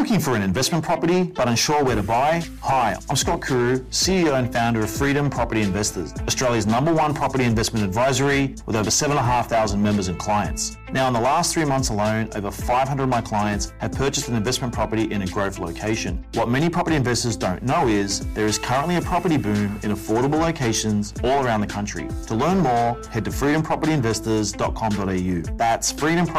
looking for an investment property but unsure where to buy? Hi, I'm Scott Kuru, CEO and founder of Freedom Property Investors, Australia's #1 property investment advisory with over 7,500 members and clients. Now, in the last 3 months alone, over 500 of my clients have purchased an investment property in a growth location. What many property investors don't know is there is currently a property boom in affordable locations all around the country. To learn more, head to freedompropertyinvestors.com.au. That's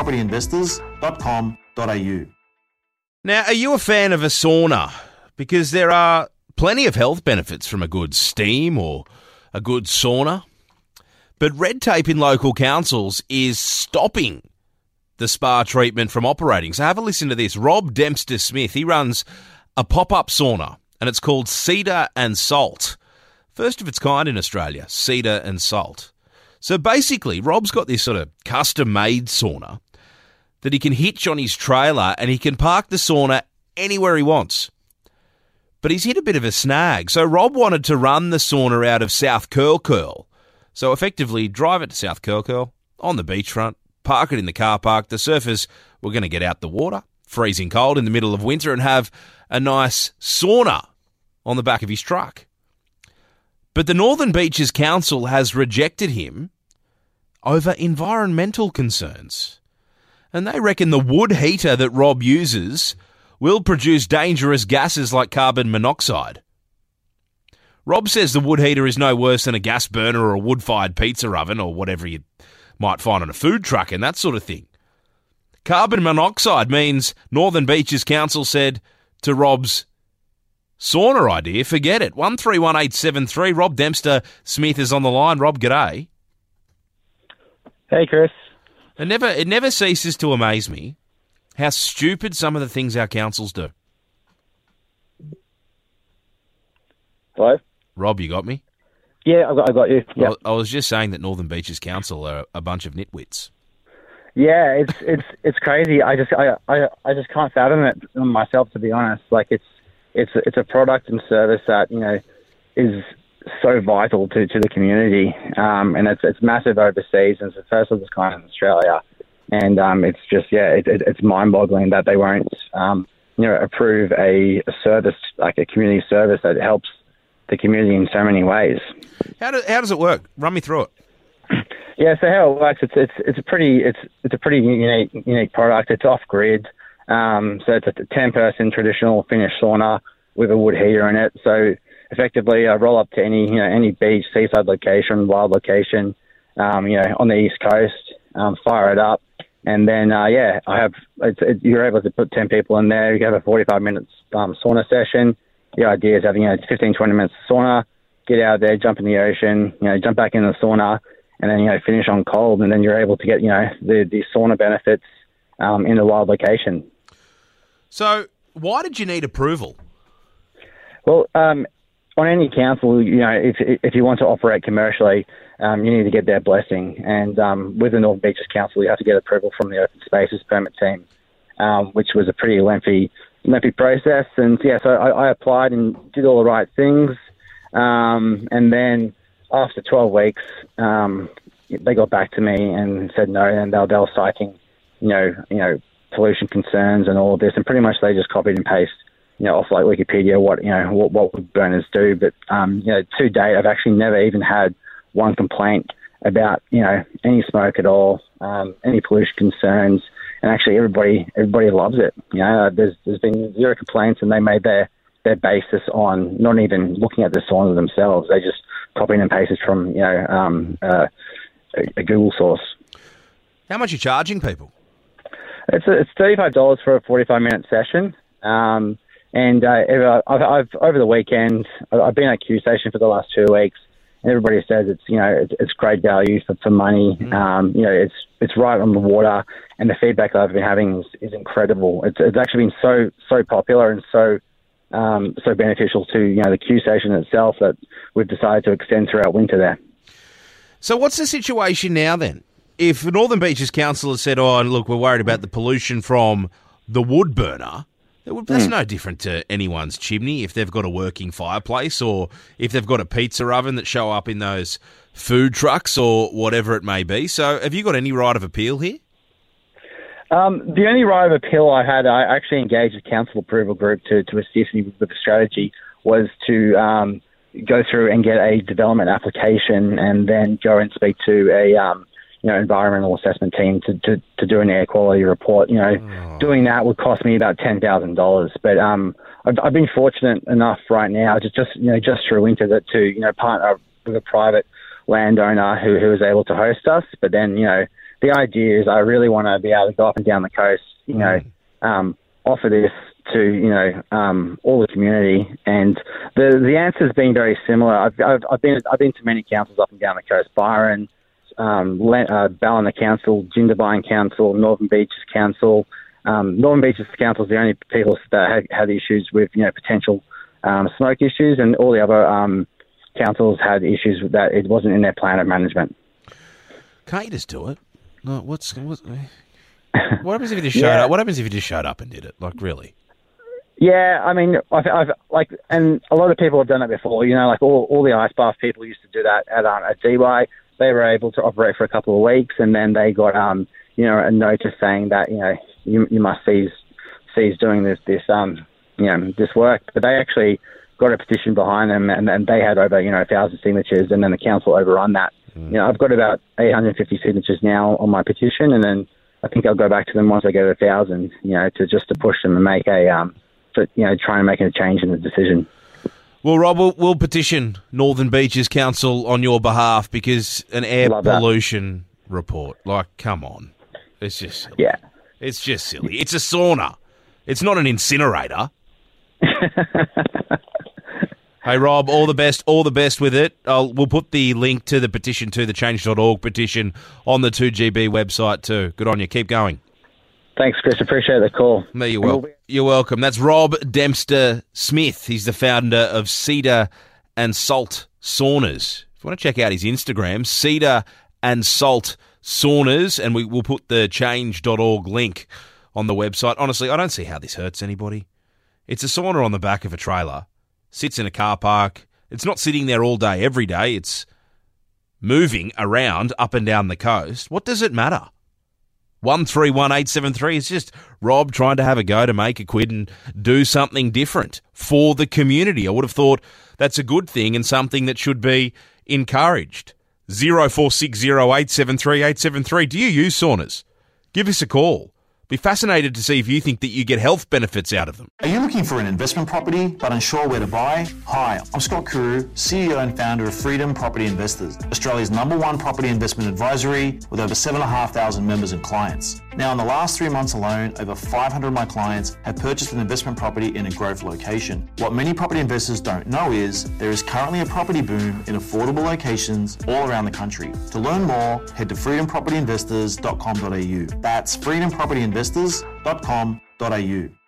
freedompropertyinvestors.com.au. Now, are you a fan of a sauna? Because there are plenty of health benefits from a good steam or a good sauna. But red tape in local councils is stopping the spa treatment from operating. So have a listen to this. Rob Dempster-Smith, he runs a pop-up sauna, and it's called Cedar and Salt. First of its kind in Australia, Cedar and Salt. So basically, Rob's got this sort of custom-made sauna that he can hitch on his trailer, and he can park the sauna anywhere he wants. But he's hit a bit of a snag. So Rob wanted to run the sauna out of South Curl Curl. So effectively, drive it to South Curl Curl, on the beachfront, park it in the car park. The surfers were going to get out the water, freezing cold in the middle of winter, and have a nice sauna on the back of his truck. But the Northern Beaches Council has rejected him over environmental concerns. And they reckon the wood heater that Rob uses will produce dangerous gases like carbon monoxide. Rob says the wood heater is no worse than a gas burner or a wood-fired pizza oven or whatever you might find on a food truck and that sort of thing. Carbon monoxide means Northern Beaches Council said to Rob's sauna idea, forget it. 131873, Rob Dempster-Smith is on the line. Rob, g'day. Hey, Chris. It never ceases to amaze me how stupid some of the things our councils do. Hello? Rob, you got me? Yeah, I got you. Yeah. I was just saying that Northern Beaches Council are a bunch of nitwits. Yeah, it's crazy. I just can't fathom it myself, to be honest. Like it's a product and service that is so vital to the community, and it's massive overseas, and it's the first of its kind in Australia, and it's just it's mind-boggling that they won't approve a service, like a community service that helps the community in so many ways. How does it work? Run me through it. Yeah, so how it works, it's a pretty unique product. It's off grid, so it's a 10-person traditional Finnish sauna with a wood heater in it. So effectively, roll up to any beach, seaside location, wild location, on the East Coast, fire it up, and then you're able to put 10 people in there. You have a 45 minutes sauna session. The idea is having 15, 20 minutes of sauna, get out there, jump in the ocean, jump back in the sauna, and then finish on cold, and then you're able to get the sauna benefits in a wild location. So why did you need approval? Well, on any council, if you want to operate commercially, you need to get their blessing. And with the Northern Beaches Council, you have to get approval from the Open Spaces Permit team, which was a pretty lengthy process. And so I applied and did all the right things. And then after 12 weeks, they got back to me and said no, and they were citing, pollution concerns and all of this. And pretty much they just copied and pasted off like Wikipedia what wood burners do, but to date I've actually never even had one complaint about any smoke at all, any pollution concerns, and actually everybody loves it. There's been zero complaints, and they made their basis on not even looking at the sauna themselves. They just copied and pasted from a Google source. How much are you charging people? It's $35 for a 45-minute session. And I've over the weekend, I've been at Q Station for the last 2 weeks, and everybody says it's great value for money. It's right on the water, and the feedback that I've been having is incredible. It's actually been so popular and so beneficial to the Q Station itself that we've decided to extend throughout winter there. So what's the situation now then? If the Northern Beaches Council has said, "Oh, look, we're worried about the pollution from the wood burner," that's no different to anyone's chimney if they've got a working fireplace or if they've got a pizza oven that show up in those food trucks or whatever it may be. So have you got any right of appeal here? The only right of appeal I had, I actually engaged a council approval group to assist me with the strategy, was to go through and get a development application and then go and speak to a environmental assessment team to do an air quality report. Doing that would cost me about $10,000. But I've been fortunate enough right now, just through winter, to partner with a private landowner who was able to host us. But then the idea is I really want to be able to go up and down the coast, offer this to all the community, and the answer's been very similar. I've been to many councils up and down the coast: Byron, Ballina Council, Jindabyne Council, Northern Beaches Council. Northern Beaches Council is the only people that had issues with potential smoke issues, and all the other councils had issues with that. It wasn't in their plan of management. Can't you just do it? No, what happens if you just showed up? What happens if you just showed up and did it? Like, really? Yeah, I mean, I've and a lot of people have done it before. All the ice bath people used to do that at DY. They were able to operate for a couple of weeks, and then they got a notice saying that you must cease doing this work. But they actually got a petition behind them, and they had over 1,000 signatures, and then the council overrun that. I've got about 850 signatures now on my petition, and then I think I'll go back to them once I get 1,000. To push them and make try and make a change in the decision. Well, Rob, we'll petition Northern Beaches Council on your behalf, because an air pollution report, come on. It's just silly. Yeah. It's just silly. It's a sauna. It's not an incinerator. Hey, Rob, all the best with it. We'll put the link to the petition, to the change.org petition, on the 2GB website too. Good on you. Keep going. Thanks, Chris. Appreciate the call. No, you're welcome. That's Rob Dempster Smith. He's the founder of Cedar and Salt Saunas. If you want to check out his Instagram, Cedar and Salt Saunas, and we'll put the change.org link on the website. Honestly, I don't see how this hurts anybody. It's a sauna on the back of a trailer, sits in a car park. It's not sitting there all day, every day. It's moving around up and down the coast. What does it matter? 131873 is just Rob trying to have a go to make a quid and do something different for the community. I would have thought that's a good thing and something that should be encouraged. 0460873873. Do you use saunas? Give us a call. Be fascinated to see if you think that you get health benefits out of them. Are you looking for an investment property but unsure where to buy? Hi, I'm Scott Carew, CEO and founder of Freedom Property Investors, Australia's #1 property investment advisory with over 7,500 members and clients. Now, in the last 3 months alone, over 500 of my clients have purchased an investment property in a growth location. What many property investors don't know is there is currently a property boom in affordable locations all around the country. To learn more, head to freedompropertyinvestors.com.au. That's freedompropertyinvestors.com.au.